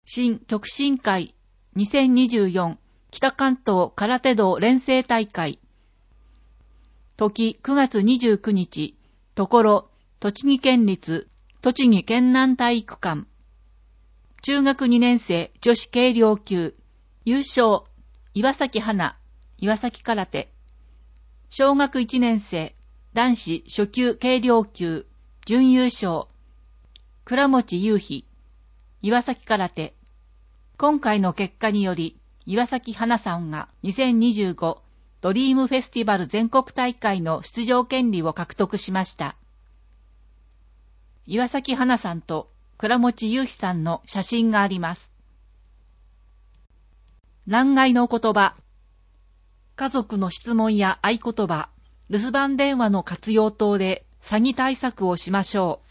新極真会2024北関東空手道連成大会。時9月29日、ところ、栃木県立栃木県南体育館。中学2年生女子軽量級。優勝、岩崎花、岩崎空手。小学1年生男子初級軽量級。準優勝、倉持雄飛、岩崎空手。今回の結果により、岩崎花さんが2025ドリームフェスティバル全国大会の出場権利を獲得しました。岩崎花さんと倉持雄飛さんの写真があります。欄外の言葉。家族の質問や合言葉、留守番電話の活用等で詐欺対策をしましょう。